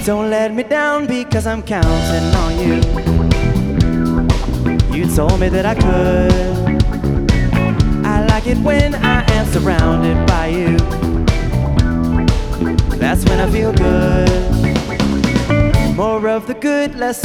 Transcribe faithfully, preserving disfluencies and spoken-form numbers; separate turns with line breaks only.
Don't let me down because I'm counting on you. You told me that I could. I like it when I am surrounded by you. That's when I feel good. More of the good, less